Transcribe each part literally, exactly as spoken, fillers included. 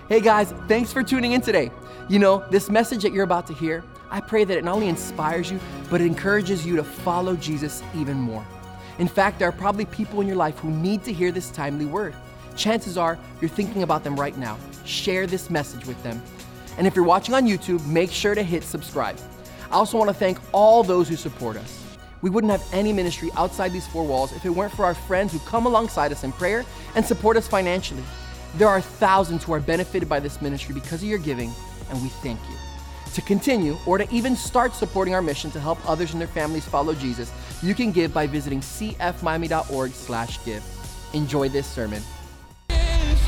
Hey guys, thanks for tuning in today. You know, this message that you're about to hear, I pray that it not only inspires you, but it encourages you to follow Jesus even more. In fact, there are probably people in your life who need to hear this timely word. Chances are you're thinking about them right now. Share this message with them. And if you're watching on YouTube, make sure to hit subscribe. I also want to thank all those who support us. We wouldn't have any ministry outside these four walls if it weren't for our friends who come alongside us in prayer and support us financially. There are thousands who are benefited by this ministry because of your giving, and we thank you. To continue or to even start supporting our mission to help others and their families follow Jesus, you can give by visiting c f miami dot org slash give. Enjoy this sermon. Hey,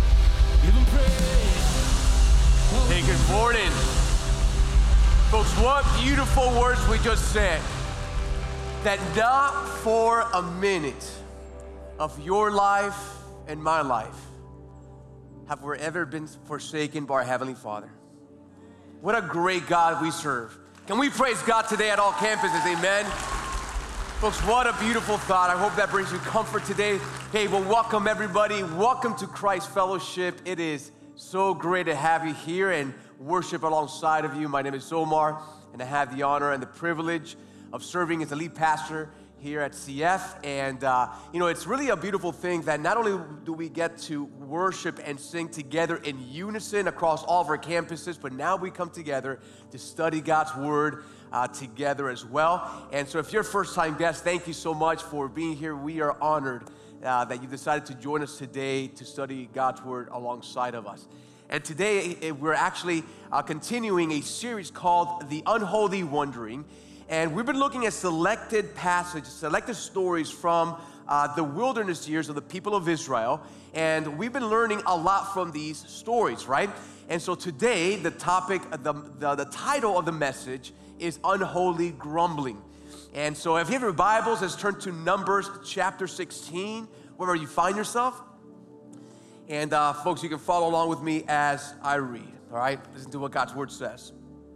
good morning. Folks, what beautiful words we just said. That not for a minute of your life and my life have we ever been forsaken by our Heavenly Father. What a great God we serve. Can we praise God today at all campuses, amen? Folks, what a beautiful thought. I hope that brings you comfort today. Hey, well, welcome everybody. Welcome to Christ Fellowship. It is so great to have you here and worship alongside of you. My name is Omar, and I have the honor and the privilege of serving as the lead pastor here at C F. And, uh, you know, it's really a beautiful thing that not only do we get to worship and sing together in unison across all of our campuses, but now we come together to study God's Word uh, together as well. And so if you're a first-time guest, thank you so much for being here. We are honored uh, that you decided to join us today to study God's Word alongside of us. And today, we're actually uh, continuing a series called The Unholy Wandering. And we've been looking at selected passages, selected stories from uh, the wilderness years of the people of Israel. And we've been learning a lot from these stories, right? And so today, the topic, the, the, the title of the message is Unholy Grumbling. And so if you have your Bibles, let's turn to Numbers chapter sixteen, wherever you find yourself. And uh, folks, you can follow along with me as I read, all right? Listen to what God's Word says.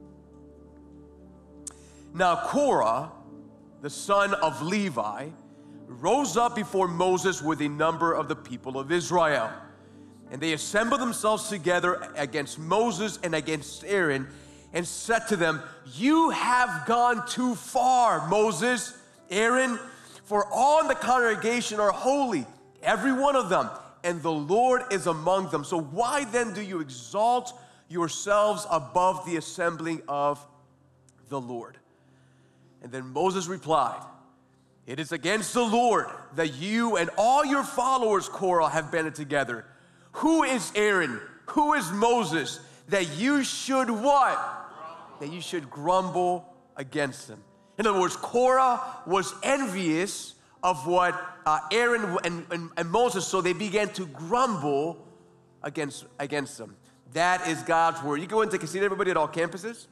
Now Korah, the son of Levi, rose up before Moses with a number of the people of Israel. And they assembled themselves together against Moses and against Aaron and said to them, "You have gone too far, Moses, Aaron, for all in the congregation are holy, every one of them, and the Lord is among them. So why then do you exalt yourselves above the assembling of the Lord?" And then Moses replied, "It is against the Lord that you and all your followers, Korah, have banded together. Who is Aaron? Who is Moses? That you should what? Grumble. That you should grumble against them." In other words, Korah was envious of what uh, Aaron and, and, and Moses, so they began to grumble against, against them. That is God's word. You go into Casino, everybody at all campuses.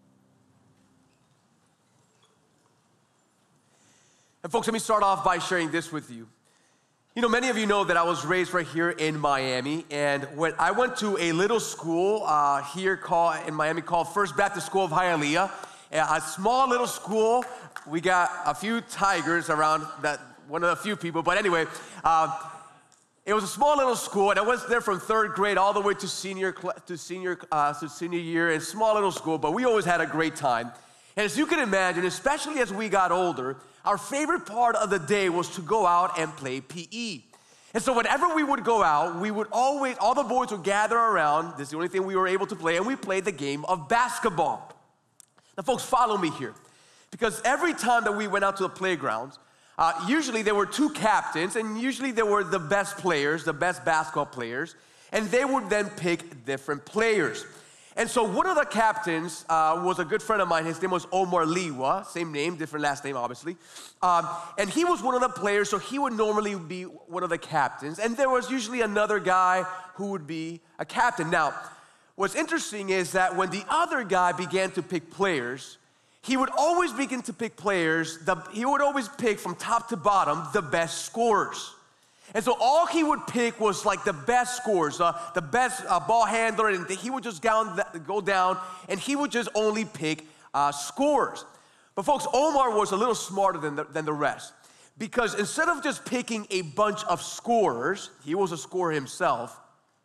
And folks, let me start off by sharing this with you. You know, many of you know that I was raised right here in Miami, and when I went to a little school uh, here called, in Miami called First Baptist School of Hialeah, a small little school. We got a few tigers around, that one of the few people, but anyway, uh, it was a small little school, and I was there from third grade all the way to senior to senior uh, to senior year, in small little school, but we always had a great time. And as you can imagine, especially as we got older, our favorite part of the day was to go out and play P E. And so whenever we would go out, we would always, all the boys would gather around. This is the only thing we were able to play, and we played the game of basketball. Now, folks, follow me here. Because every time that we went out to the playgrounds, uh, usually there were two captains, and usually there were the best players, the best basketball players, and they would then pick different players. And so one of the captains uh, was a good friend of mine. His name was Omar Liwa, same name, different last name, obviously. Um, and he was one of the players, so he would normally be one of the captains. And there was usually another guy who would be a captain. Now, what's interesting is that when the other guy began to pick players, he would always begin to pick players, the, he would always pick from top to bottom the best scorers. And so all he would pick was like the best scorers, uh, the best uh, ball handler, and he would just down, go down, and he would just only pick uh, scorers. But folks, Omar was a little smarter than the, than the rest, because instead of just picking a bunch of scorers, he was a scorer himself,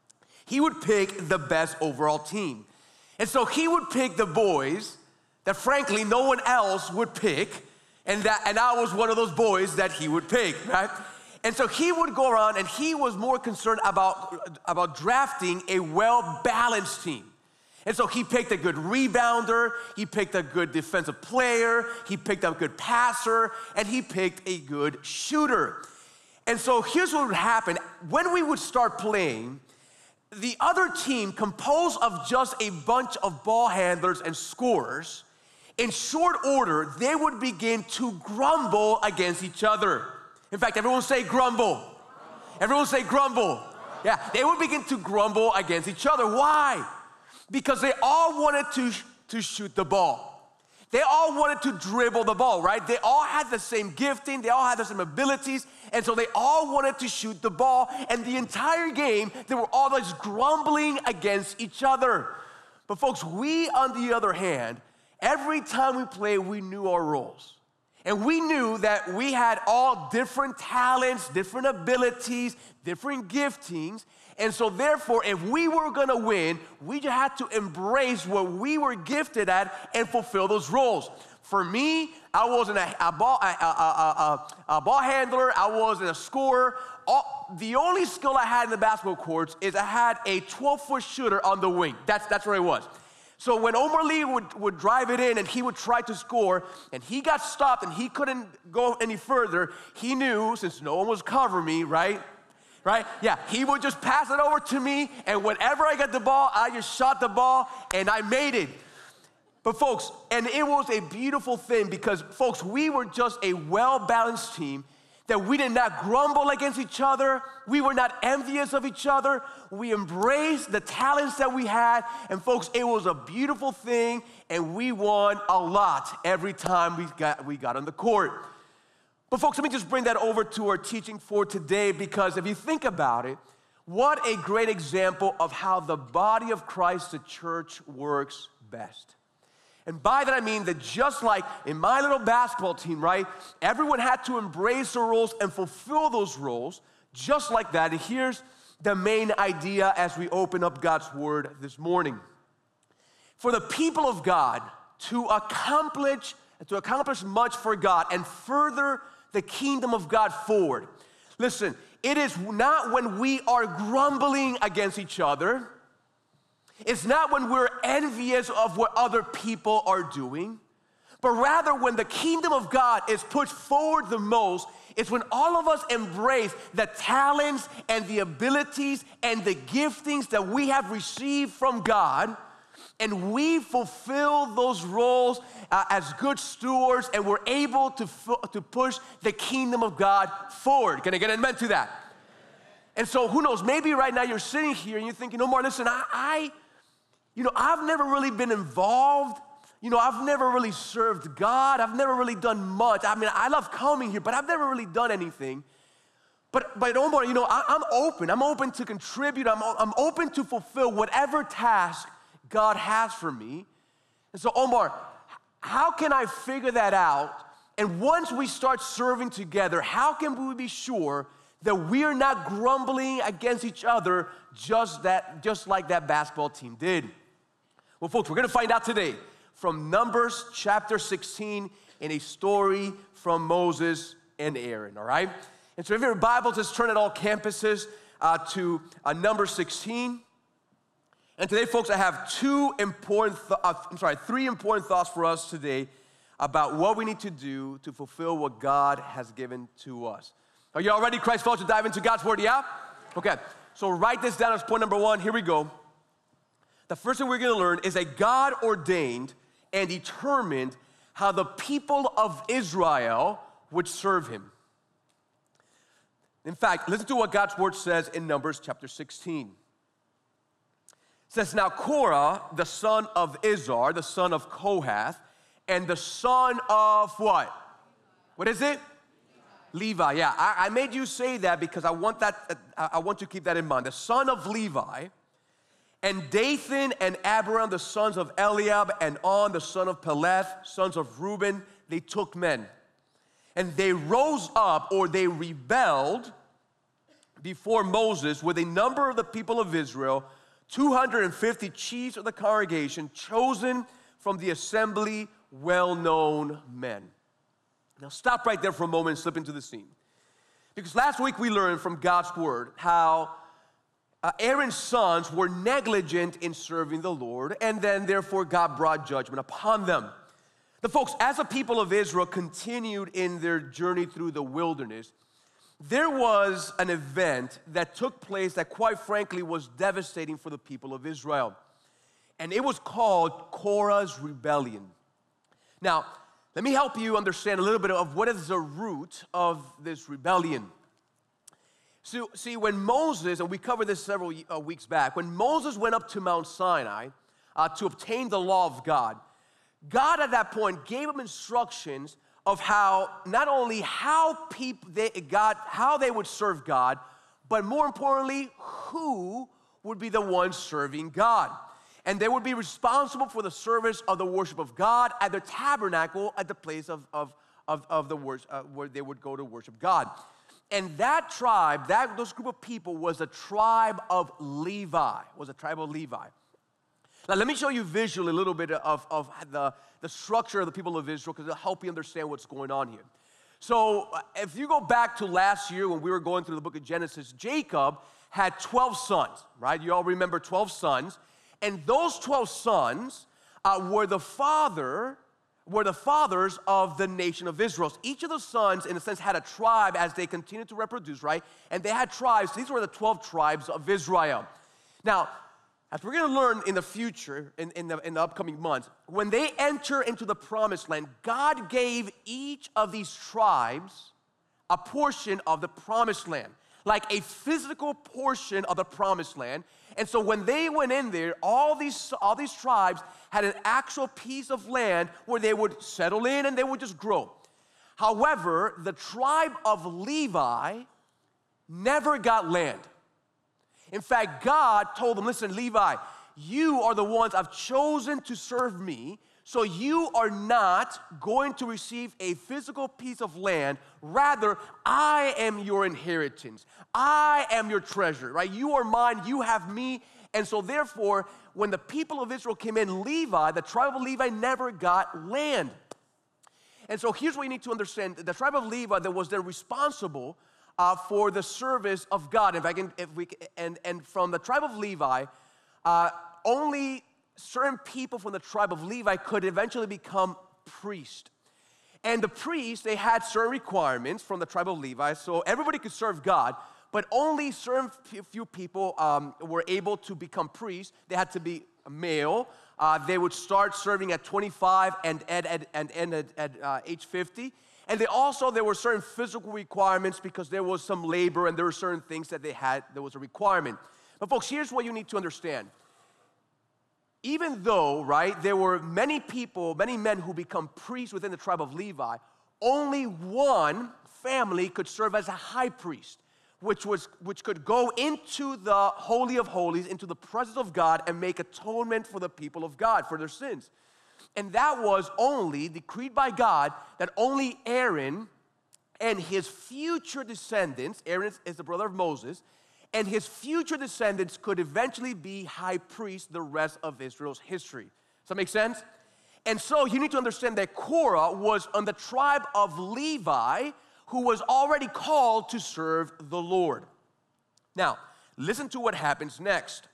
he would pick the best overall team. And so he would pick the boys that frankly no one else would pick, and that and I was one of those boys that he would pick, right? And so he would go around and he was more concerned about, about drafting a well-balanced team. And so he picked a good rebounder, he picked a good defensive player, he picked a good passer, and he picked a good shooter. And so here's what would happen. When we would start playing, the other team, composed of just a bunch of ball handlers and scorers, in short order, they would begin to grumble against each other. In fact, everyone say grumble. grumble. Everyone say grumble. grumble. Yeah, they would begin to grumble against each other. Why? Because they all wanted to, to shoot the ball. They all wanted to dribble the ball, right? They all had the same gifting. They all had the same abilities. And so they all wanted to shoot the ball. And the entire game, they were always grumbling against each other. But folks, we, on the other hand, every time we played, we knew our roles. And we knew that we had all different talents, different abilities, different giftings. And so therefore, if we were gonna win, we just had to embrace what we were gifted at and fulfill those roles. For me, I wasn't a, a, ball, a, a, a, a ball handler, I wasn't a scorer. All, the only skill I had in the basketball courts is I had a twelve-foot shooter on the wing. That's, that's where it was. So when Omar Lee would, would drive it in and he would try to score, and he got stopped and he couldn't go any further, he knew, since no one was covering me, right? Right? Yeah, he would just pass it over to me, and whenever I got the ball, I just shot the ball, and I made it. But folks, and it was a beautiful thing because, folks, we were just a well-balanced team that we did not grumble against each other. We were not envious of each other. We embraced the talents that we had, and folks, it was a beautiful thing, and we won a lot every time we got, we got on the court. But folks, let me just bring that over to our teaching for today, because if you think about it, what a great example of how the body of Christ, the church, works best. And by that I mean that just like in my little basketball team, right, everyone had to embrace the roles and fulfill those roles, just like that. And here's the main idea as we open up God's Word this morning. For the people of God to accomplish, to accomplish much for God and further the kingdom of God forward. Listen, it is not when we are grumbling against each other. It's not when we're envious of what other people are doing, but rather when the kingdom of God is pushed forward the most, it's when all of us embrace the talents and the abilities and the giftings that we have received from God, and we fulfill those roles uh, as good stewards, and we're able to, to push the kingdom of God forward. Can I get an amen to that? And so who knows, maybe right now you're sitting here and you're thinking, Omar, listen, I, I, you know, I've never really been involved. You know, I've never really served God. I've never really done much. I mean, I love coming here, but I've never really done anything. But, but Omar, you know, I, I'm open. I'm open to contribute. I'm, I'm open to fulfill whatever task God has for me. And so, Omar, how can I figure that out? And once we start serving together, how can we be sure that we're not grumbling against each other just, that, just like that basketball team did? Well, folks, we're going to find out today from Numbers chapter sixteen in a story from Moses and Aaron, all right? And so if you have your Bible, just turn at all campuses uh, to uh, Numbers sixteen. And today, folks, I have two important, th- uh, I'm sorry, three important thoughts for us today about what we need to do to fulfill what God has given to us. Are you all ready, Christ folks, to dive into God's Word? Yeah? Okay, so write this down as point number one. Here we go. The first thing we're going to learn is that God ordained and determined how the people of Israel would serve Him. In fact, listen to what God's Word says in Numbers chapter sixteen. It says, now Korah, the son of Izhar, the son of Kohath, and the son of what? What is it? Levi. Levi. Yeah, I, I made you say that because I want that. Uh, I want you to keep that in mind. The son of Levi, and Dathan and Abiram, the sons of Eliab, and On, the son of Peleth, sons of Reuben, they took men. And they rose up, or they rebelled, before Moses with a number of the people of Israel, two hundred fifty chiefs of the congregation, chosen from the assembly, well-known men. Now stop right there for a moment and slip into the scene. Because last week we learned from God's word how uh, Aaron's sons were negligent in serving the Lord, and then therefore God brought judgment upon them. The folks, as the people of Israel continued in their journey through the wilderness, there was an event that took place that quite frankly was devastating for the people of Israel. And it was called Korah's rebellion. Now, let me help you understand a little bit of what is the root of this rebellion. So, see, when Moses, and we covered this several uh, weeks back, when Moses went up to Mount Sinai uh, to obtain the law of God, God at that point gave him instructions of how, not only how people, they, God, how they would serve God, but more importantly, who would be the ones serving God. And they would be responsible for the service of the worship of God at the tabernacle at the place of, of, of, of the worship, uh, where they would go to worship God. And that tribe, that those group of people was a tribe of Levi, was a tribe of Levi. Now let me show you visually a little bit of, of the, the structure of the people of Israel because it'll help you understand what's going on here. So uh, if you go back to last year when we were going through the book of Genesis, Jacob had twelve sons, right? You all remember twelve sons. And those twelve sons uh, were the father, were the fathers of the nation of Israel. So each of the sons, in a sense, had a tribe as they continued to reproduce, right? And they had tribes. These were the twelve tribes of Israel. Now, as we're going to learn in the future, in, in, the, in the upcoming months, when they enter into the promised land, God gave each of these tribes a portion of the promised land, like a physical portion of the promised land. And so when they went in there, all these, all these tribes had an actual piece of land where they would settle in and they would just grow. However, the tribe of Levi never got land. In fact, God told them, listen, Levi, you are the ones I've chosen to serve me, so you are not going to receive a physical piece of land. Rather, I am your inheritance. I am your treasure, right? You are mine, you have me. And so therefore, when the people of Israel came in, Levi, the tribe of Levi never got land. And so here's what you need to understand. The tribe of Levi that was there responsible uh, for the service of God. If I can, if we, and, and from the tribe of Levi, uh, only certain people from the tribe of Levi could eventually become priests. And the priests, they had certain requirements from the tribe of Levi, so everybody could serve God, but only certain few people um, were able to become priests. They had to be male. Uh, they would start serving at twenty-five and end at, and end at, at uh, age fifty. And they also, there were certain physical requirements because there was some labor and there were certain things that they had, there was a requirement. But folks, here's what you need to understand. Even though, right, there were many people, many men who become priests within the tribe of Levi, only one family could serve as a high priest, which was which could go into the Holy of Holies, into the presence of God, and make atonement for the people of God, for their sins. And that was only decreed by God that only Aaron and his future descendants, Aaron is the brother of Moses, and his future descendants could eventually be high priests the rest of Israel's history. Does that make sense? And so you need to understand that Korah was on the tribe of Levi, who was already called to serve the Lord. Now, listen to what happens next.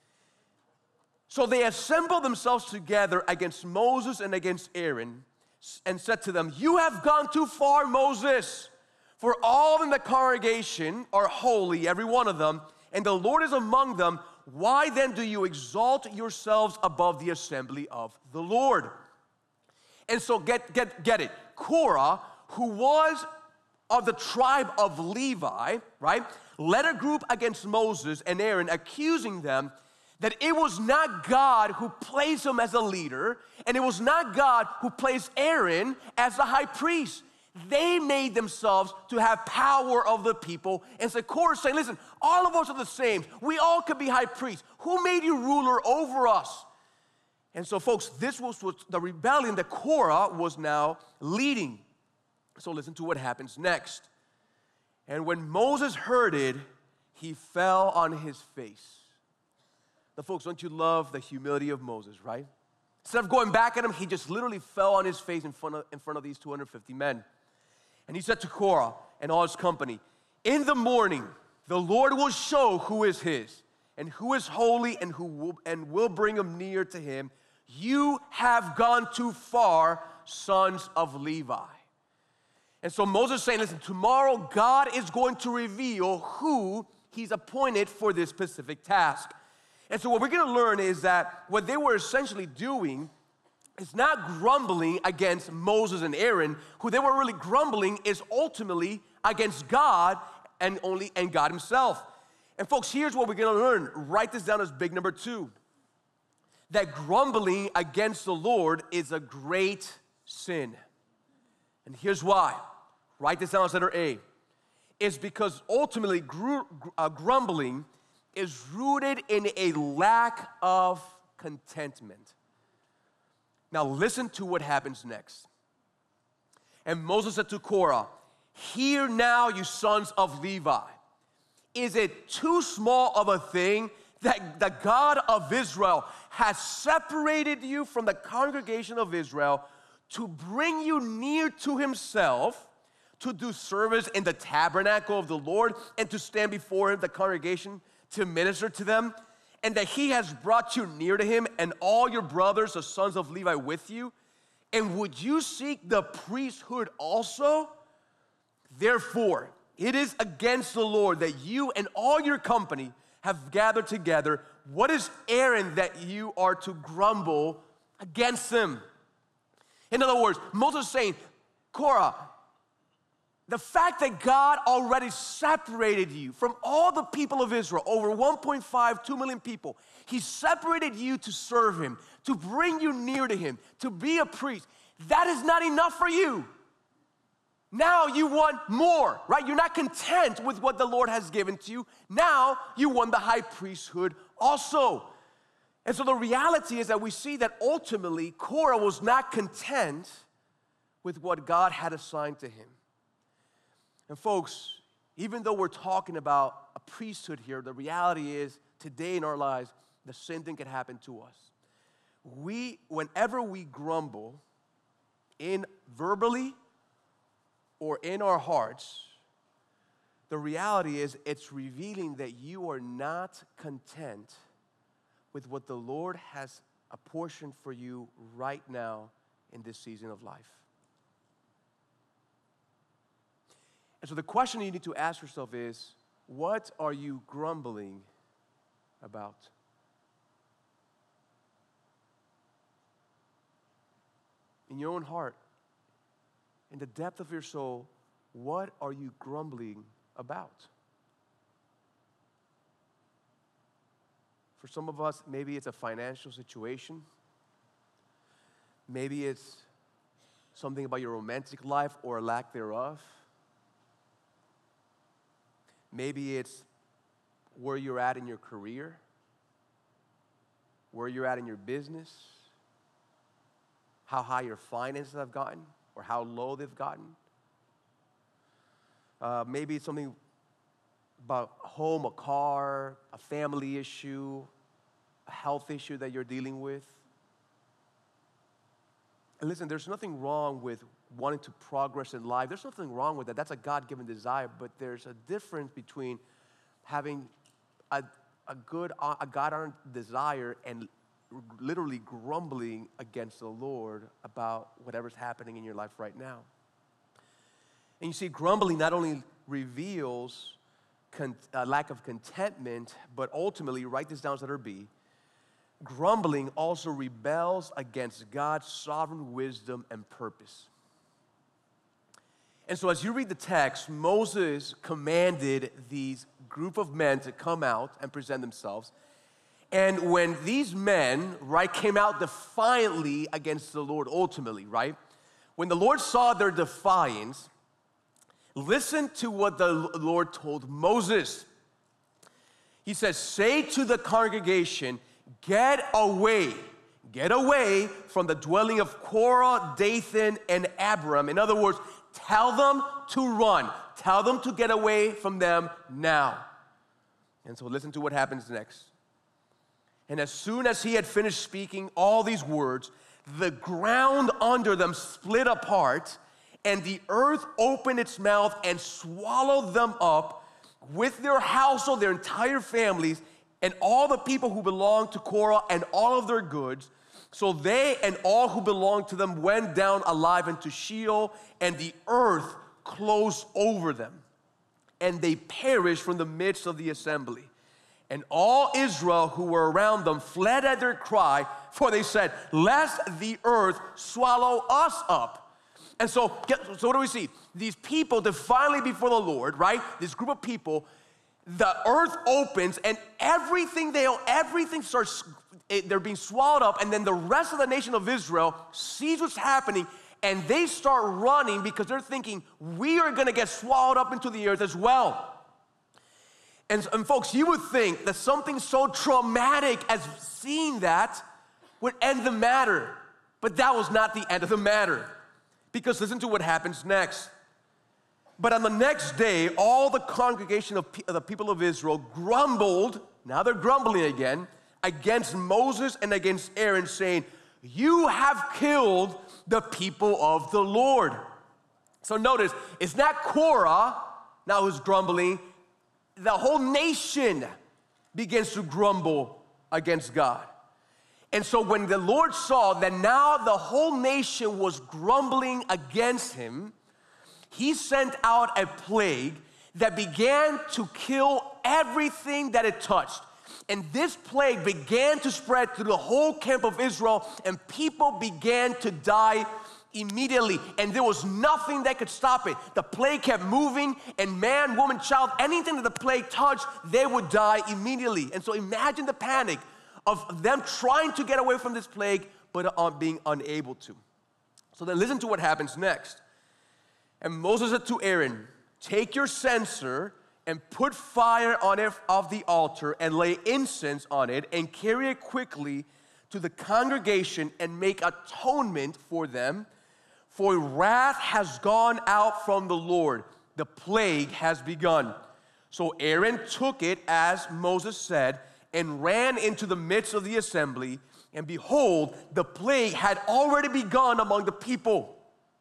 So they assembled themselves together against Moses and against Aaron and said to them, "You have gone too far, Moses. For all in the congregation are holy, every one of them, and the Lord is among them. Why then do you exalt yourselves above the assembly of the Lord?" And so get, get, get it. Korah, who was of the tribe of Levi, right, led a group against Moses and Aaron, accusing them that it was not God who placed him as a leader, and it was not God who placed Aaron as the high priest. They made themselves to have power of the people. And so Korah is saying, listen, all of us are the same. We all could be high priests. Who made you ruler over us? And so, folks, this was the rebellion that Korah was now leading. So listen to what happens next. And when Moses heard it, he fell on his face. Now, folks, don't you love the humility of Moses, right? Instead of going back at him, he just literally fell on his face in front of, in front of these two hundred fifty men. And he said to Korah and all his company, in the morning, the Lord will show who is his and who is holy and who will, and will bring him near to him. You have gone too far, sons of Levi. And so Moses is saying, listen, tomorrow God is going to reveal who he's appointed for this specific task. And so what we're going to learn is that what they were essentially doing is not grumbling against Moses and Aaron. Who they were really grumbling is ultimately against God and only and God himself. And folks, here's what we're going to learn. Write this down as big number two. That grumbling against the Lord is a great sin. And here's why. Write this down as letter A. It's because ultimately gr- uh, grumbling is rooted in a lack of contentment. Now listen to what happens next. And Moses said to Korah, hear now, you sons of Levi. Is it too small of a thing that the God of Israel has separated you from the congregation of Israel to bring you near to himself, to do service in the tabernacle of the Lord, and to stand before the congregation to minister to them, and that he has brought you near to him and all your brothers, the sons of Levi, with you? And would you seek the priesthood also? Therefore, it is against the Lord that you and all your company have gathered together. What is Aaron that you are to grumble against him? In other words, Moses is saying, Korah, the fact that God already separated you from all the people of Israel, over one point five, two million people, he separated you to serve him, to bring you near to him, to be a priest. That is not enough for you. Now you want more, right? You're not content with what the Lord has given to you. Now you want the high priesthood also. And so the reality is that we see that ultimately Korah was not content with what God had assigned to him. And folks, even though we're talking about a priesthood here, the reality is today in our lives, the same thing can happen to us. We, whenever we grumble, in verbally or in our hearts, the reality is it's revealing that you are not content with what the Lord has apportioned for you right now in this season of life. And so the question you need to ask yourself is, what are you grumbling about? In your own heart, in the depth of your soul, what are you grumbling about? For some of us, maybe it's a financial situation. Maybe it's something about your romantic life or a lack thereof. Maybe it's where you're at in your career, where you're at in your business, how high your finances have gotten or how low they've gotten. Uh, maybe it's something about home, a car, a family issue, a health issue that you're dealing with. And listen, there's nothing wrong with wanting to progress in life. There's nothing wrong with that. That's a God-given desire. But there's a difference between having a, a good, a God-honored desire and literally grumbling against the Lord about whatever's happening in your life right now. And you see, grumbling not only reveals con- a lack of contentment, but ultimately, write this down as letter B, grumbling also rebels against God's sovereign wisdom and purpose. And so as you read the text, Moses commanded these group of men to come out and present themselves. And when these men, right, came out defiantly against the Lord ultimately, right, when the Lord saw their defiance, listen to what the Lord told Moses. He says, say to the congregation, get away, get away from the dwelling of Korah, Dathan, and Abiram. In other words, tell them to run. Tell them to get away from them now. And so listen to what happens next. And as soon as he had finished speaking all these words, the ground under them split apart, and the earth opened its mouth and swallowed them up with their household, their entire families, and all the people who belonged to Korah and all of their goods. So they and all who belonged to them went down alive into Sheol, and the earth closed over them, and they perished from the midst of the assembly. And all Israel who were around them fled at their cry, for they said, lest the earth swallow us up. And so, so what do we see? These people, they're finally before the Lord, right? This group of people, the earth opens and everything they everything starts, they're being swallowed up, and then the rest of the nation of Israel sees what's happening, and they start running because they're thinking, we are gonna get swallowed up into the earth as well. And, and folks, you would think that something so traumatic as seeing that would end the matter, but that was not the end of the matter. Because listen to what happens next. But on the next day, all the congregation of, of the people of Israel grumbled, now they're grumbling again, against Moses and against Aaron, saying, you have killed the people of the Lord. So notice, it's not Korah now who's grumbling. The whole nation begins to grumble against God. And so when the Lord saw that now the whole nation was grumbling against him, he sent out a plague that began to kill everything that it touched. And this plague began to spread through the whole camp of Israel, and people began to die immediately. And there was nothing that could stop it. The plague kept moving, and man, woman, child, anything that the plague touched, they would die immediately. And so imagine the panic of them trying to get away from this plague, but uh, being unable to. So then listen to what happens next. And Moses said to Aaron, take your censer and put fire on it of the altar and lay incense on it and carry it quickly to the congregation and make atonement for them, for wrath has gone out from the Lord. The plague has begun. So Aaron took it as Moses said and ran into the midst of the assembly, and behold, the plague had already begun among the people.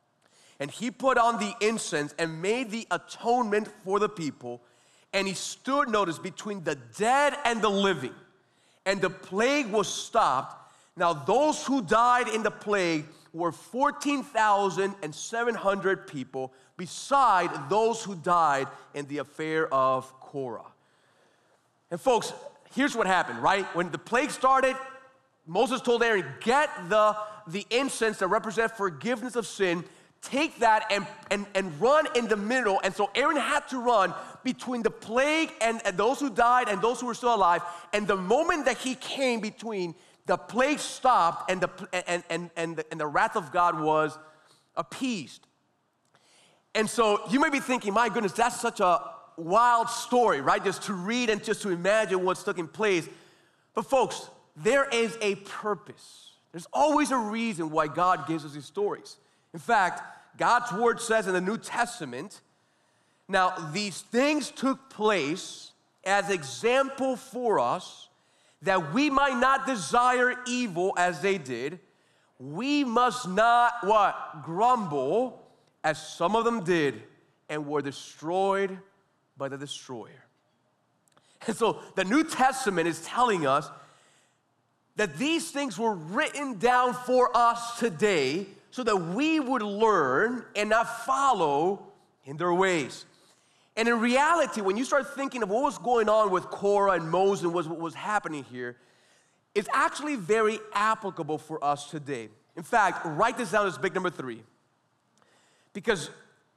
And he put on the incense and made the atonement for the people, and he stood, notice, between the dead and the living, and the plague was stopped. Now those who died in the plague were fourteen thousand seven hundred people, beside those who died in the affair of Korah. And folks, here's what happened, right? When the plague started, Moses told Aaron, get the, the incense that represents forgiveness of sin, take that and, and, and run in the middle. And so Aaron had to run between the plague and, and those who died and those who were still alive. And the moment that he came between, the plague stopped and the, and, and, and the, and the wrath of God was appeased. And so you may be thinking, my goodness, that's such a wild story, right? Just to read and just to imagine what's taking place. But folks, there is a purpose. There's always a reason why God gives us these stories. In fact, God's word says in the New Testament, now these things took place as example for us, that we might not desire evil as they did. We must not, what? Grumble, as some of them did, and were destroyed by the destroyer. And so the New Testament is telling us that these things were written down for us today so that we would learn and not follow in their ways. And in reality, when you start thinking of what was going on with Korah and Moses and what was happening here, it's actually very applicable for us today. In fact, write this down as big number three. Because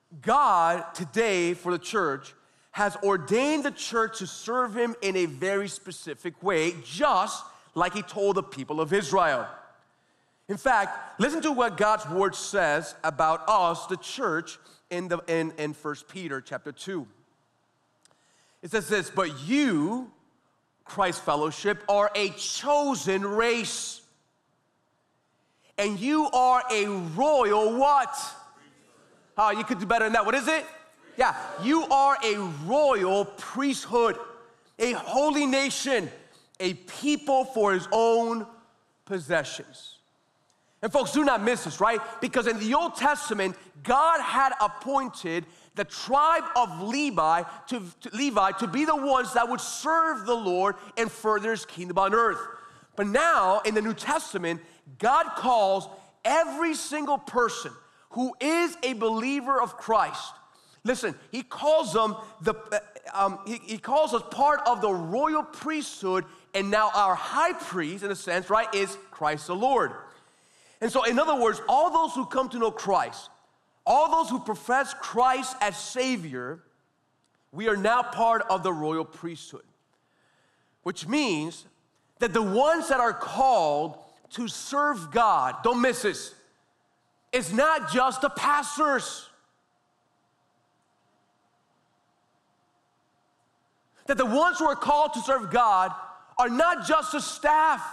God today for the church has ordained the church to serve him in a very specific way, just like he told the people of Israel. In fact, listen to what God's word says about us, the church, in, the, in, in First Peter chapter two. It says this, but you, Christ Fellowship, are a chosen race. And you are a royal what? Oh, you could do better than that. What is it? Yeah, you are a royal priesthood, a holy nation, a people for his own possessions. And folks, do not miss this, right? Because in the Old Testament, God had appointed the tribe of Levi to, to Levi to be the ones that would serve the Lord and further his kingdom on earth. But now, in the New Testament, God calls every single person who is a believer of Christ. Listen, he calls them the um, he, he calls us part of the royal priesthood, and now our high priest, in a sense, right, is Christ the Lord. And so, in other words, all those who come to know Christ, all those who profess Christ as Savior, we are now part of the royal priesthood, which means that the ones that are called to serve God, don't miss this, it's not just the pastors. That the ones who are called to serve God are not just the staff.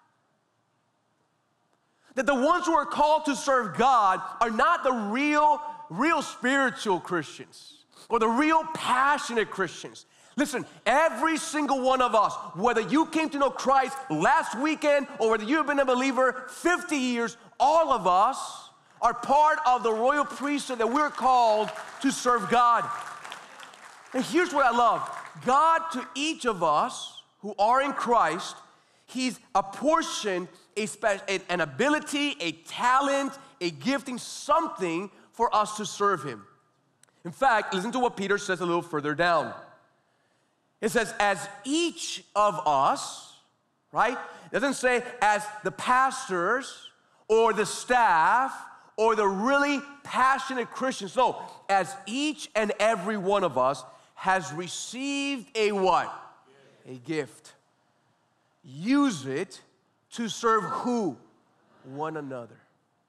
That the ones who are called to serve God are not the real, real spiritual Christians or the real passionate Christians. Listen, every single one of us, whether you came to know Christ last weekend or whether you've been a believer fifty years, all of us are part of the royal priesthood that we're called to serve God. And here's what I love. God, to each of us who are in Christ, he's apportioned a spe- an ability, a talent, a gifting, something for us to serve him. In fact, listen to what Peter says a little further down. It says, as each of us, right? It doesn't say as the pastors or the staff or the really passionate Christians. No, as each and every one of us has received a what? A gift. Use it to serve who? One another.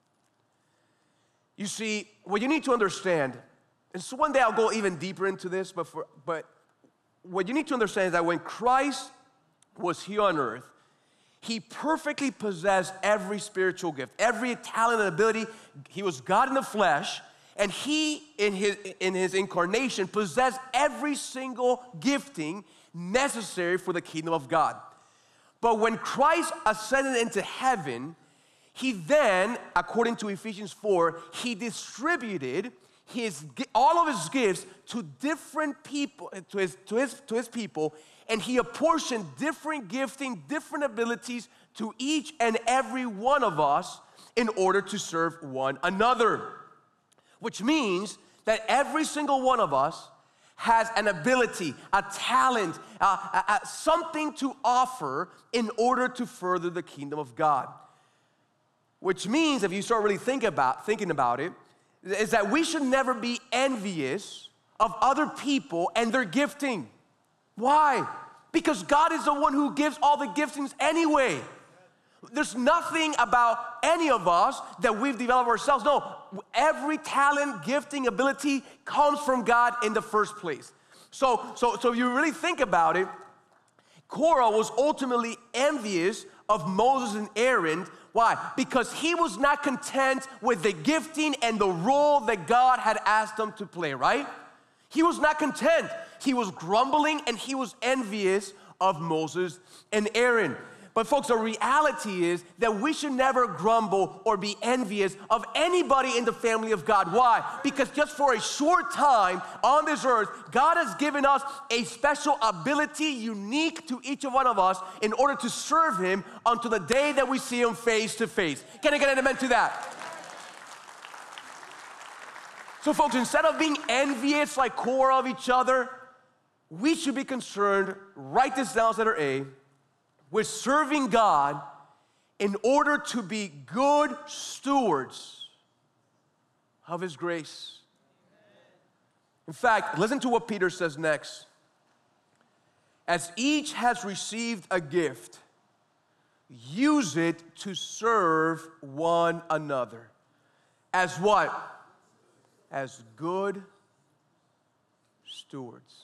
You see, what you need to understand, and so one day I'll go even deeper into this, but, for, but what you need to understand is that when Christ was here on earth, he perfectly possessed every spiritual gift, every talent and ability. He was God in the flesh, and he, in his, in his incarnation, possessed every single gifting necessary for the kingdom of God. But when Christ ascended into heaven, he then, according to Ephesians four, he distributed his, all of his gifts to different people, to his, to his, to his people, and he apportioned different gifting, different abilities to each and every one of us in order to serve one another. Which means that every single one of us has an ability, a talent, uh, uh, uh, something to offer in order to further the kingdom of God. Which means, if you start really think about, thinking about it, is that we should never be envious of other people and their gifting. Why? Because God is the one who gives all the giftings anyway. There's nothing about any of us that we've developed ourselves. No, every talent, gifting, ability comes from God in the first place. So, so, so if you really think about it, Korah was ultimately envious of Moses and Aaron. Why? Because he was not content with the gifting and the role that God had asked them to play, right? He was not content. He was grumbling and he was envious of Moses and Aaron. But folks, the reality is that we should never grumble or be envious of anybody in the family of God. Why? Because just for a short time on this earth, God has given us a special ability unique to each one of us in order to serve him until the day that we see him face to face. Can I get an amen to that? So folks, instead of being envious like Korah of each other, we should be concerned, write this down as letter A, with serving God in order to be good stewards of his grace. In fact, listen to what Peter says next. As each has received a gift, use it to serve one another. As what? As good stewards.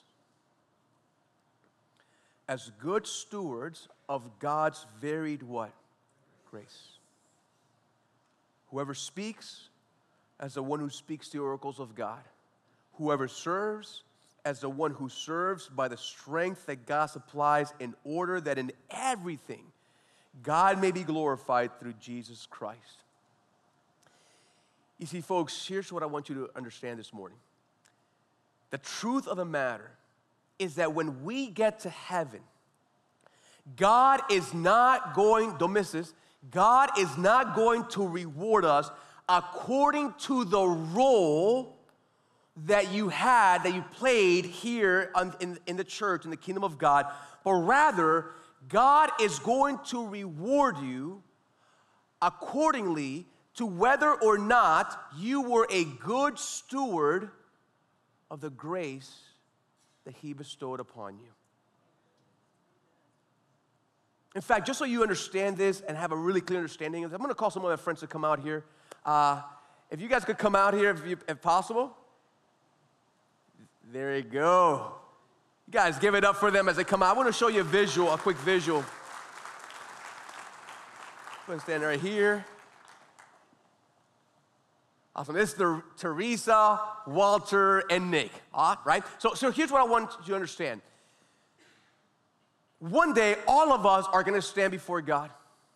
As good stewards of God's varied what? Grace. Whoever speaks as the one who speaks the oracles of God. Whoever serves as the one who serves by the strength that God supplies, in order that in everything God may be glorified through Jesus Christ. You see, folks, here's what I want you to understand this morning. The truth of the matter is that when we get to heaven, God is not going, don't miss this, God is not going to reward us according to the role that you had, that you played here in, in the church, in the kingdom of God, but rather, God is going to reward you accordingly to whether or not you were a good steward of the grace that He bestowed upon you. In fact, just so you understand this and have a really clear understanding of this, I'm going to call some of my friends to come out here. Uh, if you guys could come out here, if, you, if possible. There you go. You guys give it up for them as they come out. I want to show you a visual, a quick visual. I'm going to stand right here. Awesome. This is the Teresa, Walter, and Nick. All right? So, so here's what I want you to understand. One day, all of us are going to stand before God.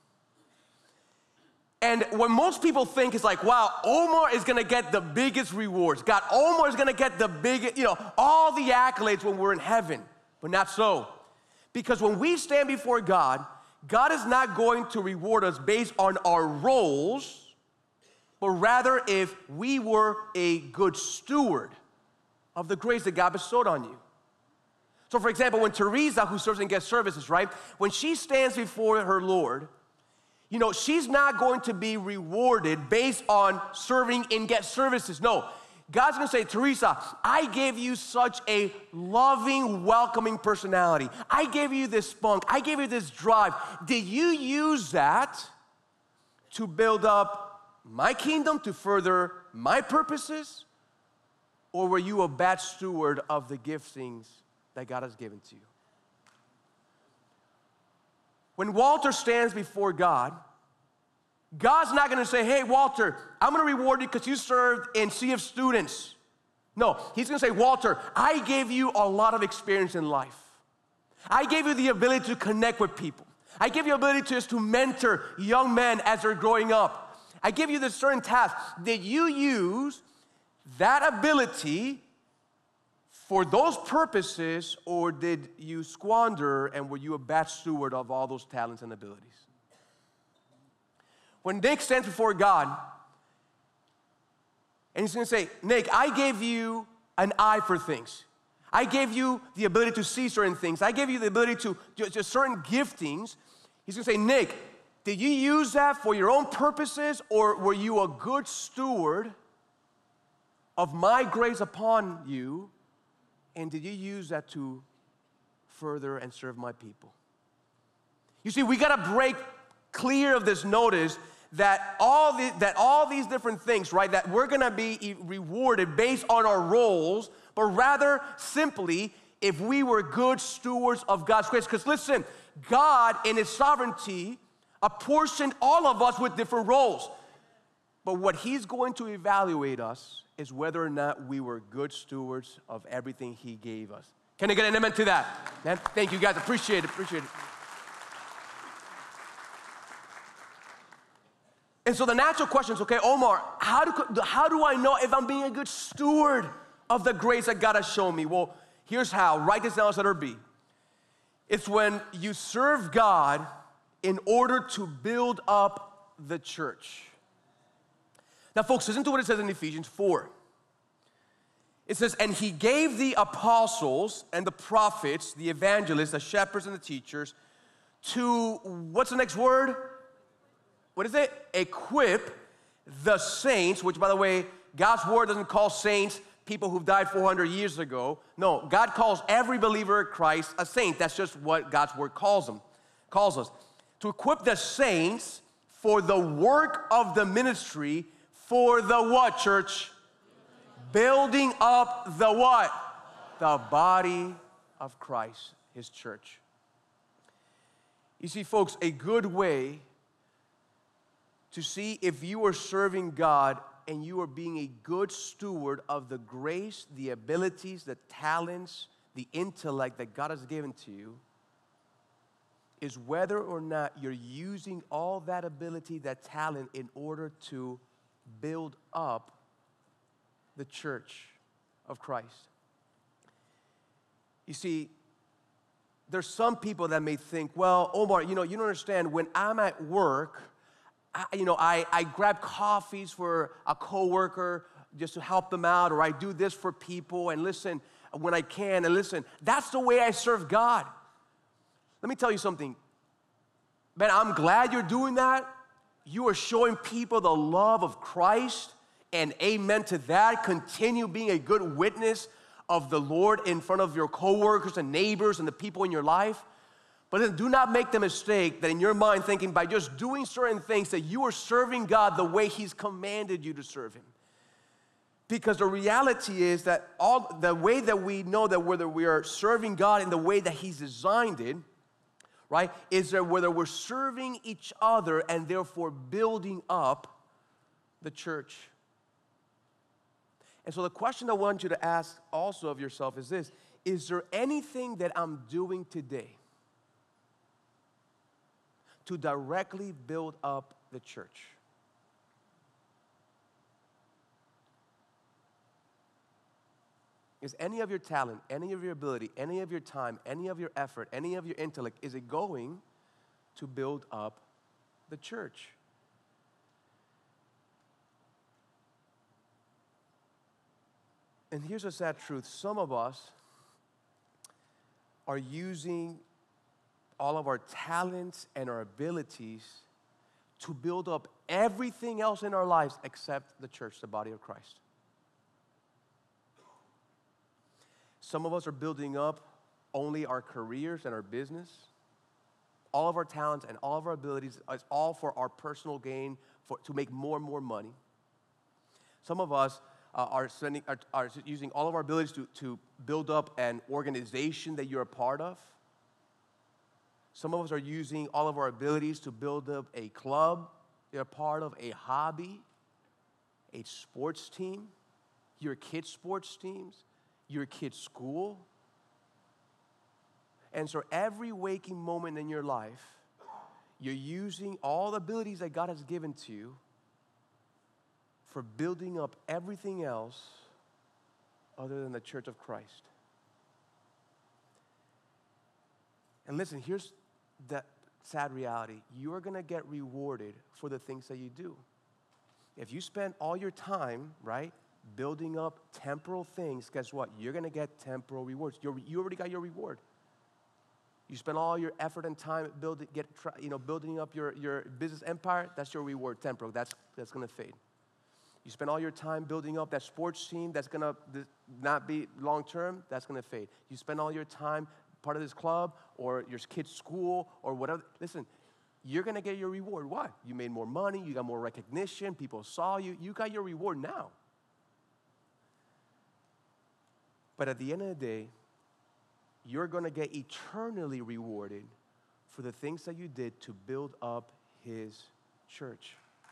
And what most people think is like, wow, Omar is going to get the biggest rewards. God, Omar is going to get the biggest, you know, all the accolades when we're in heaven. But not so. Because when we stand before God, God is not going to reward us based on our roles, but rather if we were a good steward of the grace that God bestowed on you. So for example, when Teresa, who serves in guest services, right, when she stands before her Lord, you know, she's not going to be rewarded based on serving in guest services. No, God's going to say, Teresa, I gave you such a loving, welcoming personality. I gave you this spunk. I gave you this drive. Did you use that to build up my kingdom, to further my purposes? Or were you a bad steward of the giftings that God has given to you? When Walter stands before God, God's not going to say, hey, Walter, I'm going to reward you because you served in Sea of Students. No, He's going to say, Walter, I gave you a lot of experience in life. I gave you the ability to connect with people. I gave you the ability to, just to mentor young men as they're growing up. I give you this certain task. Did you use that ability for those purposes, or did you squander and were you a bad steward of all those talents and abilities? When Nick stands before God, and he's going to say, Nick, I gave you an eye for things. I gave you the ability to see certain things. I gave you the ability to, to, to certain giftings. He's going to say, Nick, did you use that for your own purposes, or were you a good steward of my grace upon you? And did you use that to further and serve my people? You see, we got to break clear of this notice that all, the, that all these different things, right, that we're going to be rewarded based on our roles, but rather simply if we were good stewards of God's grace. Because listen, God in His sovereignty apportioned all of us with different roles. But what He's going to evaluate us is whether or not we were good stewards of everything He gave us. Can I get an amen to that? Man, thank you guys, appreciate it, appreciate it. And so the natural question is, okay, Omar, how do, how do I know if I'm being a good steward of the grace that God has shown me? Well, here's how. Write this down as letter B. It's when you serve God in order to build up the church. Now, folks, listen to what it says in Ephesians four. It says, and He gave the apostles and the prophets, the evangelists, the shepherds and the teachers to, what's the next word? What is it? Equip the saints, which, by the way, God's word doesn't call saints people who've died four hundred years ago. No, God calls every believer in Christ a saint. That's just what God's word calls them, calls us. To equip the saints for the work of the ministry, for the what, church? Building up the what? The body of Christ, His church. You see, folks, a good way to see if you are serving God and you are being a good steward of the grace, the abilities, the talents, the intellect that God has given to you is whether or not you're using all that ability, that talent in order to build up the church of Christ. You see, there's some people that may think, well, Omar, you know, you don't understand, when I'm at work, I, you know, I, I grab coffees for a coworker just to help them out, or I do this for people, and listen, when I can, and listen, that's the way I serve God. Let me tell you something. Man, I'm glad you're doing that. You are showing people the love of Christ, and amen to that. Continue being a good witness of the Lord in front of your coworkers and neighbors and the people in your life. But then do not make the mistake that in your mind thinking by just doing certain things that you are serving God the way He's commanded you to serve Him. Because the reality is that all the way that we know that whether we are serving God in the way that He's designed it, right, is that whether we're serving each other and therefore building up the church. And so the question I want you to ask also of yourself is this: is there anything that I'm doing today to directly build up the church? Is any of your talent, any of your ability, any of your time, any of your effort, any of your intellect, is it going to build up the church? And here's a sad truth. Some of us are using all of our talents and our abilities to build up everything else in our lives except the church, the body of Christ. Some of us are building up only our careers and our business. All of our talents and all of our abilities is all for our personal gain, for, to make more and more money. Some of us uh, are, spending, are, are using all of our abilities to, to build up an organization that you're a part of. Some of us are using all of our abilities to build up a club you're a part of, a hobby, a sports team, your kids' sports teams, your kids' school. And so every waking moment in your life, you're using all the abilities that God has given to you for building up everything else other than the church of Christ. And listen, here's the sad reality. You're going to get rewarded for the things that you do. If you spend all your time, right, building up temporal things, guess what? You're going to get temporal rewards. You're, you already got your reward. You spend all your effort and time building, get, you know, building up your, your business empire, that's your reward, temporal. That's, that's going to fade. You spend all your time building up that sports team that's going to not be long-term, that's going to fade. You spend all your time part of this club or your kid's school or whatever. Listen, you're going to get your reward. Why? You made more money. You got more recognition. People saw you. You got your reward now. But at the end of the day, you're going to get eternally rewarded for the things that you did to build up His church.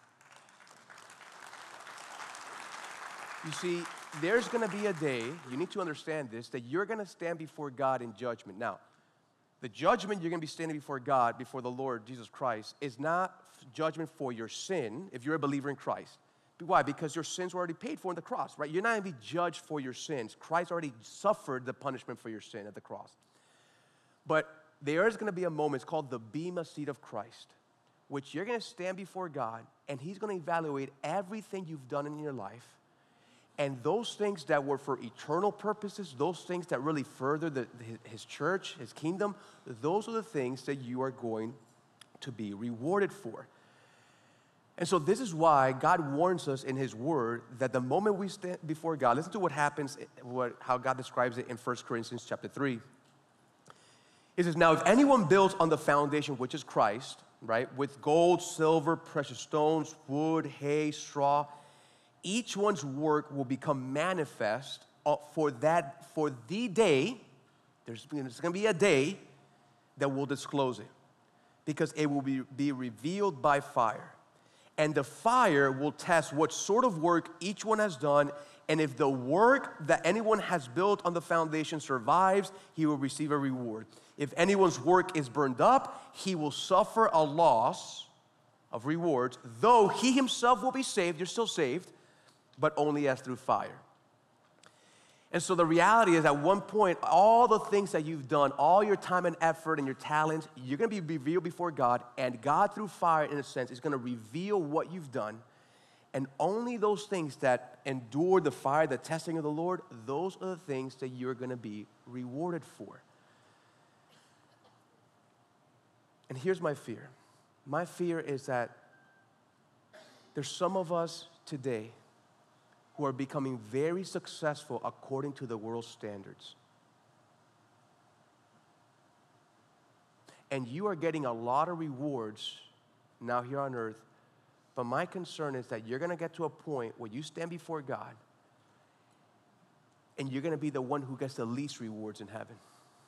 You see, there's going to be a day, you need to understand this, that you're going to stand before God in judgment. Now, the judgment you're going to be standing before God, before the Lord Jesus Christ, is not judgment for your sin if you're a believer in Christ. Why? Because your sins were already paid for on the cross, right? You're not going to be judged for your sins. Christ already suffered the punishment for your sin at the cross. But there is going to be a moment, it's called the Bema seat of Christ, which you're going to stand before God, and He's going to evaluate everything you've done in your life. And those things that were for eternal purposes, those things that really further the, His church, His kingdom, those are the things that you are going to be rewarded for. And so this is why God warns us in His Word that the moment we stand before God, listen to what happens, what, how God describes it in First Corinthians chapter three. He says, now if anyone builds on the foundation, which is Christ, right, with gold, silver, precious stones, wood, hay, straw, each one's work will become manifest for that, for the day, there's, there's going to be a day that will disclose it, because it will be, be revealed by fire. And the fire will test what sort of work each one has done. And if the work that anyone has built on the foundation survives, he will receive a reward. If anyone's work is burned up, he will suffer a loss of rewards, though he himself will be saved, you're still saved, but only as through fire. And so the reality is at one point, all the things that you've done, all your time and effort and your talents, you're going to be revealed before God, and God through fire, in a sense, is going to reveal what you've done. And only those things that endure the fire, the testing of the Lord, those are the things that you're going to be rewarded for. And here's my fear. My fear is that there's some of us today who are becoming very successful according to the world's standards. And you are getting a lot of rewards now here on earth, but my concern is that you're gonna get to a point where you stand before God and you're gonna be the one who gets the least rewards in heaven.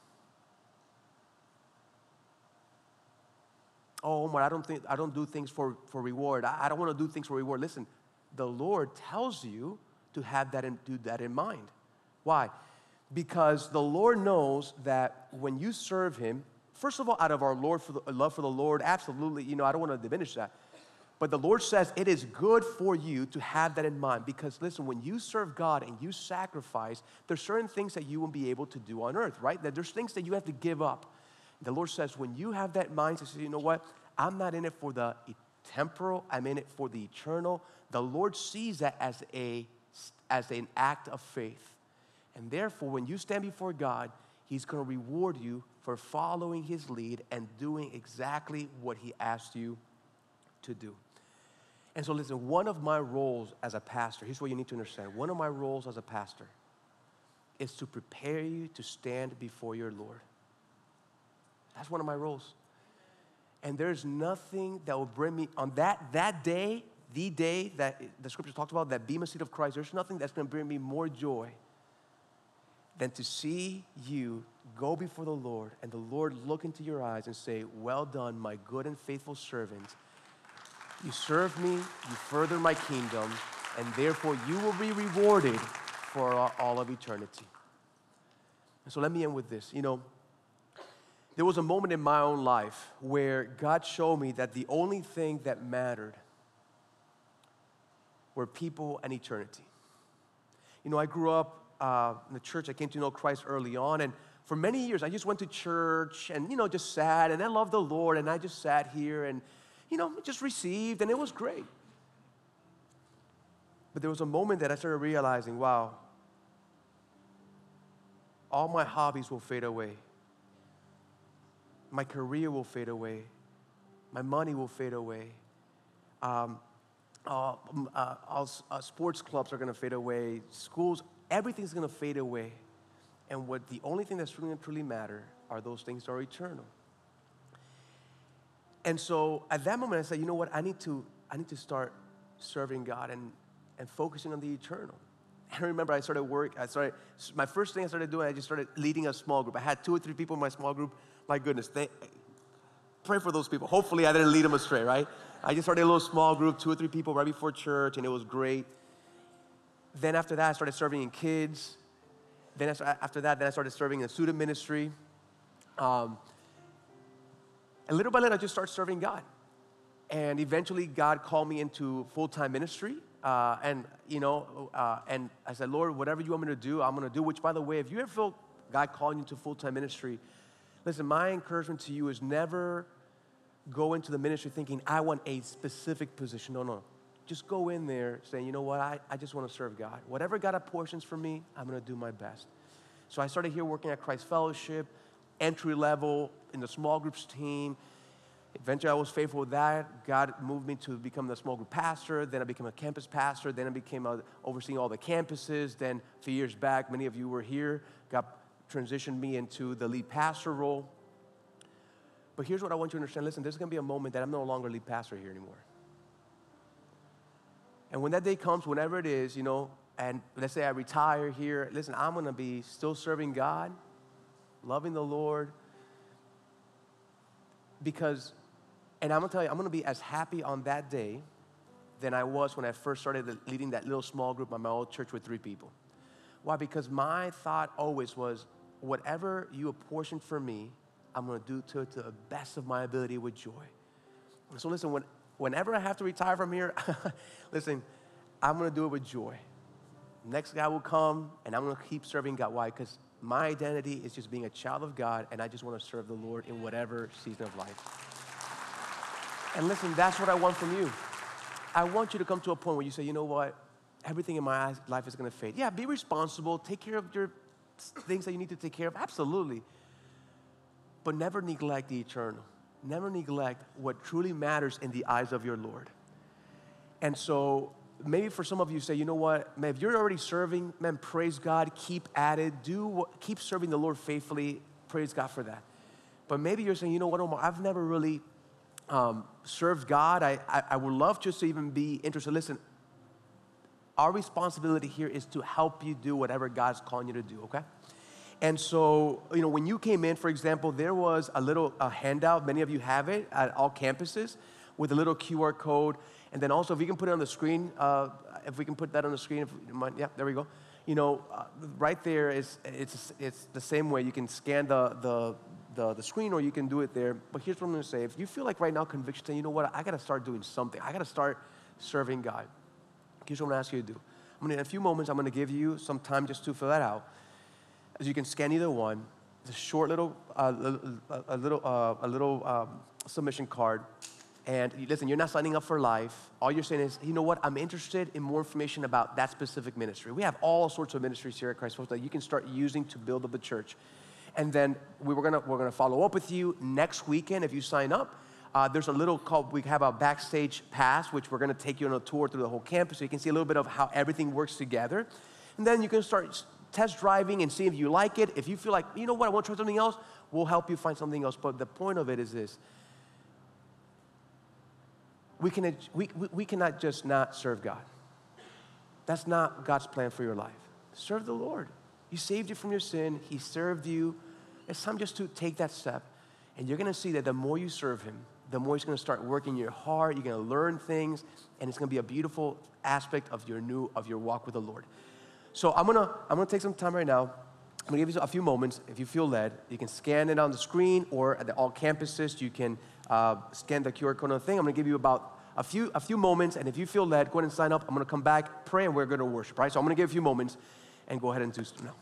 Oh, Omar, I don't think I don't do things for, for reward. I, I don't want to do things for reward. Listen, the Lord tells you to have that and do that in mind. Why? Because the Lord knows that when you serve Him, first of all, out of our Lord for the, love for the Lord, absolutely, you know, I don't want to diminish that. But the Lord says it is good for you to have that in mind. Because listen, when you serve God and you sacrifice, there's certain things that you won't be able to do on earth, right? That there's things that you have to give up. The Lord says, when you have that mindset, say, you know what? I'm not in it for the temporal. I'm in it for the eternal. The Lord sees that as a as an act of faith. And therefore, when you stand before God, He's going to reward you for following His lead and doing exactly what He asked you to do. And so listen, one of my roles as a pastor, here's what you need to understand. One of my roles as a pastor is to prepare you to stand before your Lord. That's one of my roles. And there's nothing that will bring me, on that, that day, the day that the scripture talks about, that bema seat of Christ, there's nothing that's going to bring me more joy than to see you go before the Lord and the Lord look into your eyes and say, well done, my good and faithful servant. You serve me, you further my kingdom, and therefore you will be rewarded for all of eternity. And so let me end with this. You know, there was a moment in my own life where God showed me that the only thing that mattered were people and eternity. You know, I grew up uh, in the church. I came to know Christ early on, and for many years, I just went to church and, you know, just sat, and I loved the Lord, and I just sat here and, you know, just received, and it was great. But there was a moment that I started realizing, wow, all my hobbies will fade away. My career will fade away. My money will fade away. Um, uh, uh, all, uh, sports clubs are going to fade away. Schools, everything's going to fade away. And what the only thing that's really truly matter are those things that are eternal. And so at that moment, I said, you know what? I need to, I need to start serving God and, and focusing on the eternal. And I remember I started work. I started my first thing I started doing. I just started leading a small group. I had two or three people in my small group. My goodness, they, pray for those people. Hopefully, I didn't lead them astray, right? I just started a little small group, two or three people right before church, and it was great. Then after that, I started serving in kids. Then after that, then I started serving in the student ministry. Um, and little by little, I just started serving God. And eventually, God called me into full-time ministry. Uh, and, you know, uh, and I said, Lord, whatever you want me to do, I'm going to do. Which, by the way, if you ever feel God calling you to full-time ministry, listen, my encouragement to you is never go into the ministry thinking, I want a specific position. No, no. Just go in there saying, you know what, I, I just want to serve God. Whatever God apportions for me, I'm going to do my best. So I started here working at Christ Fellowship, entry level in the small groups team. Eventually, I was faithful with that. God moved me to become the small group pastor. Then I became a campus pastor. Then I became a, overseeing all the campuses. Then a few years back, many of you were here, God transitioned me into the lead pastor role. But here's what I want you to understand. Listen, there's going to be a moment that I'm no longer lead pastor here anymore. And when that day comes, whenever it is, you know, and let's say I retire here, listen, I'm going to be still serving God, loving the Lord, because, and I'm going to tell you, I'm going to be as happy on that day than I was when I first started leading that little small group at my old church with three people. Why? Because my thought always was, whatever you apportion for me, I'm going to do to it to the best of my ability with joy. So listen, when, whenever I have to retire from here, listen, I'm going to do it with joy. Next guy will come, and I'm going to keep serving God. Why? Because my identity is just being a child of God, and I just want to serve the Lord in whatever season of life. And listen, that's what I want from you. I want you to come to a point where you say, you know what? Everything in my life is going to fade. Yeah, be responsible. Take care of your things that you need to take care of. Absolutely. But never neglect the eternal. Never neglect what truly matters in the eyes of your Lord. And so maybe for some of you say, you know what, man, if you're already serving, man, praise God, keep at it, do what, keep serving the Lord faithfully, praise God for that. But maybe you're saying, you know what, Omar, I've never really um, served God. I, I, I would love just to even be interested. Listen, our responsibility here is to help you do whatever God's calling you to do, okay? And so, you know, when you came in, for example, there was a little a handout, many of you have it at all campuses, with a little Q R code. And then also, if you can put it on the screen, uh, if we can put that on the screen, if you mind, yeah, there we go. You know, uh, right there is, it's, it's the same way. You can scan the, the, the, the screen, or you can do it there. But here's what I'm gonna say. If you feel like right now conviction, saying, you know what, I gotta start doing something. I gotta start serving God. Here's what I'm gonna ask you to do. I'm gonna, in a few moments, I'm gonna give you some time just to fill that out. As you can scan either one, it's a short little, uh, a, a little, uh, a little um, submission card. And listen, you're not signing up for life. All you're saying is, you know what, I'm interested in more information about that specific ministry. We have all sorts of ministries here at Christ Focus that you can start using to build up the church. And then we were gonna, we're gonna follow up with you next weekend if you sign up. Uh, there's a little called, we have a backstage pass, which we're gonna take you on a tour through the whole campus so you can see a little bit of how everything works together. And then you can start test driving and see if you like it. If you feel like, you know what, I want to try something else, we'll help you find something else. But the point of it is this. We, can, we, we cannot just not serve God. That's not God's plan for your life. Serve the Lord. He saved you from your sin. He served you. It's time just to take that step. And you're going to see that the more you serve Him, the more He's going to start working in your heart. You're going to learn things, and it's going to be a beautiful aspect of your new, of your walk with the Lord. So I'm gonna, I'm gonna take some time right now. I'm gonna give you a few moments. If you feel led, you can scan it on the screen, or at the, all campuses, you can uh, scan the Q R code on the thing. I'm gonna give you about a few, a few moments, and if you feel led, go ahead and sign up. I'm gonna come back, pray, and we're gonna worship, right? So I'm gonna give you a few moments, and go ahead and do so now.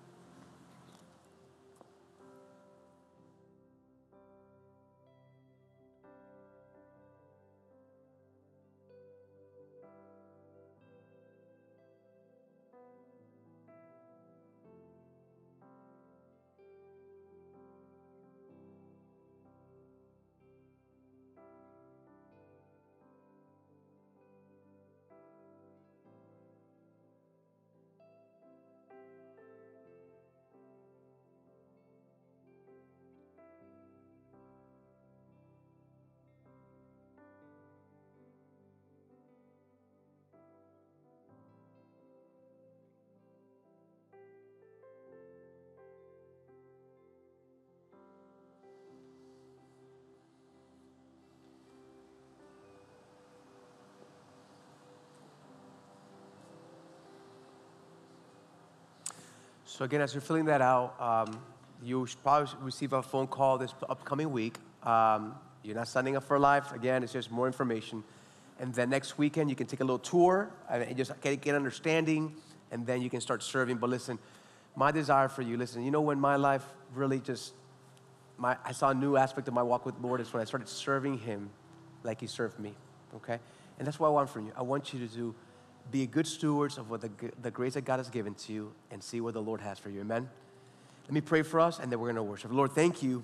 So again, as you're filling that out, um, you should probably receive a phone call this upcoming week. Um, you're not signing up for life. Again, it's just more information. And then next weekend, you can take a little tour and just get, get understanding, and then you can start serving. But listen, my desire for you, listen, you know when my life really just, my, I saw a new aspect of my walk with the Lord is when I started serving Him like He served me, okay? And that's what I want from you. I want you to do be good stewards of what the, the grace that God has given to you and see what the Lord has for you. Amen? Let me pray for us, and then we're going to worship. Lord, thank you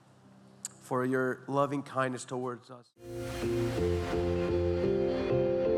for your loving kindness towards us.